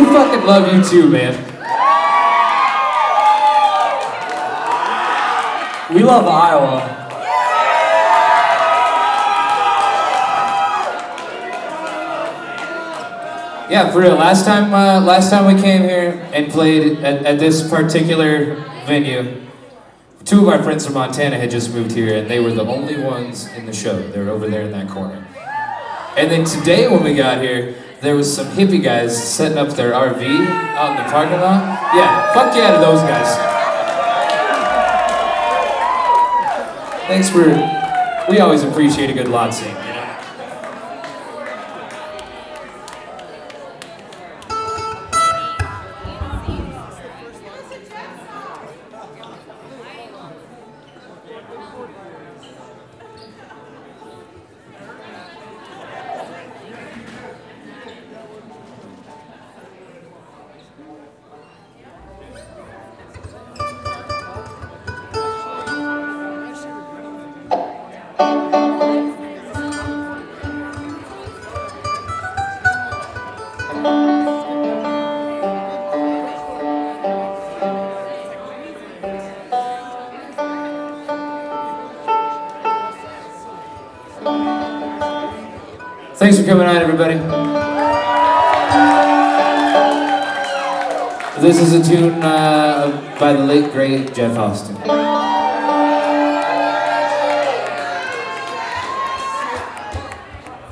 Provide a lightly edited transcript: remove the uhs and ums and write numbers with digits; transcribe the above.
fucking love you too, man. We love Iowa. Yeah, for real. Last time we came here and played at this particular venue, two of our friends from Montana had just moved here, and they were the only ones in the show. They were over there in that corner. And then today when we got here, there was some hippie guys setting up their RV out in the parking lot. Yeah, fuck yeah to those guys. Thanks for, we always appreciate a good lot scene. Thanks for coming on, everybody. This is a tune by the late, great Jeff Austin.